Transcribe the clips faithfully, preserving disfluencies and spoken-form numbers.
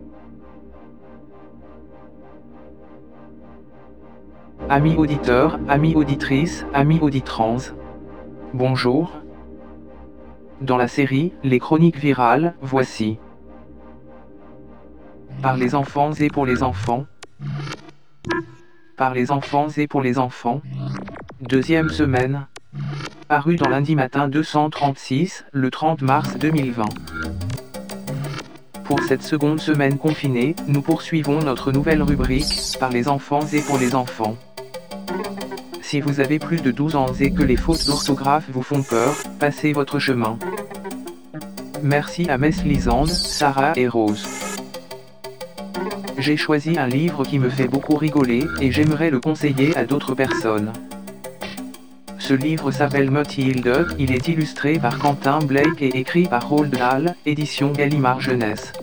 Amis auditeurs, amis auditrices, amis auditrans. Bonjour. Dans la série « Les chroniques virales », voici. Par les enfants et pour les enfants. Par les enfants et pour les enfants. Deuxième semaine. Paru dans Lundi Matin deux cent trente-six, le trente mars deux mille vingt. Pour cette seconde semaine confinée, nous poursuivons notre nouvelle rubrique, Par les enfants et pour les enfants. Si vous avez plus de douze ans et que les fautes d'orthographe vous font peur, passez votre chemin. Merci à Mess Lisande, Sarah et Rose. J'ai choisi un livre qui me fait beaucoup rigoler, et j'aimerais le conseiller à d'autres personnes. Ce livre s'appelle Mathilde, il est illustré par Quentin Blake et écrit par Roald Dahl, édition Gallimard Jeunesse.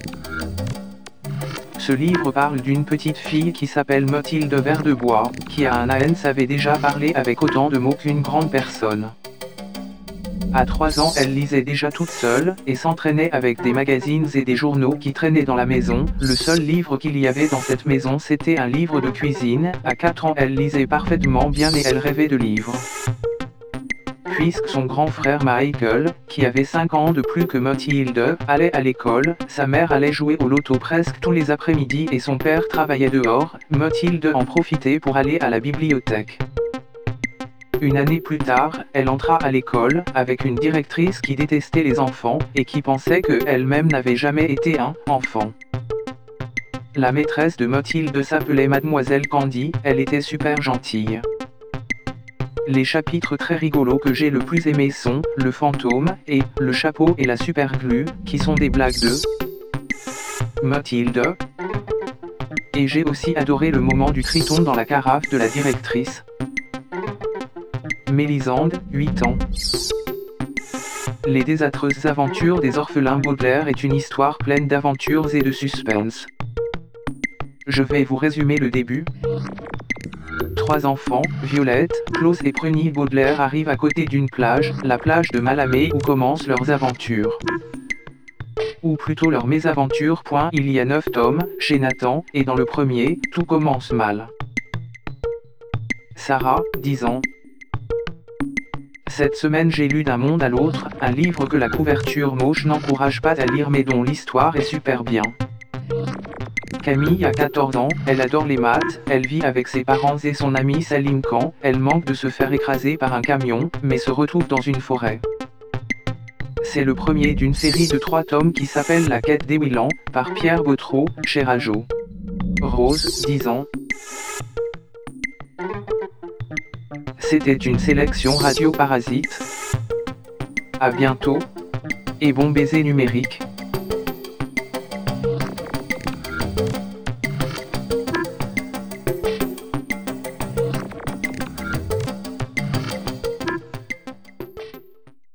Ce livre parle d'une petite fille qui s'appelle Mathilde Verdebois, qui à un an savait déjà parler avec autant de mots qu'une grande personne. À trois ans, elle lisait déjà toute seule, et s'entraînait avec des magazines et des journaux qui traînaient dans la maison. Le seul livre qu'il y avait dans cette maison, c'était un livre de cuisine. À quatre ans, elle lisait parfaitement bien et elle rêvait de livres. Puisque son grand frère Michael, qui avait cinq ans de plus que Mathilde, allait à l'école, sa mère allait jouer au loto presque tous les après-midi et son père travaillait dehors, Mathilde en profitait pour aller à la bibliothèque. Une année plus tard, elle entra à l'école, avec une directrice qui détestait les enfants, et qui pensait qu'elle-même n'avait jamais été un enfant. La maîtresse de Mathilde s'appelait Mademoiselle Candy, elle était super gentille. Les chapitres très rigolos que j'ai le plus aimé sont « Le fantôme » et « Le chapeau et la superglue » qui sont des blagues de Mathilde. Et j'ai aussi adoré le moment du triton dans la carafe de la directrice. Mélisande, huit ans. Les désastreuses aventures des orphelins Baudelaire est une histoire pleine d'aventures et de suspense. Je vais vous résumer le début. Trois enfants, Violette, Klaus et Pruny Baudelaire arrivent à côté d'une plage, la plage de Malamé où commencent leurs aventures. Ou plutôt leurs mésaventures. Il y a neuf tomes, chez Nathan, et dans le premier, tout commence mal. Sarah, dix ans. Cette semaine j'ai lu D'un monde à l'autre, un livre que la couverture moche n'encourage pas à lire mais dont l'histoire est super bien. Camille a quatorze ans, elle adore les maths, elle vit avec ses parents et son ami Salim Khan, elle manque de se faire écraser par un camion, mais se retrouve dans une forêt. C'est le premier d'une série de trois tomes qui s'appelle La quête des Willan, par Pierre Bottreau, chez Rajo. Rose, dix ans. C'était une sélection Radio Parasite. À bientôt, et bon baiser numérique.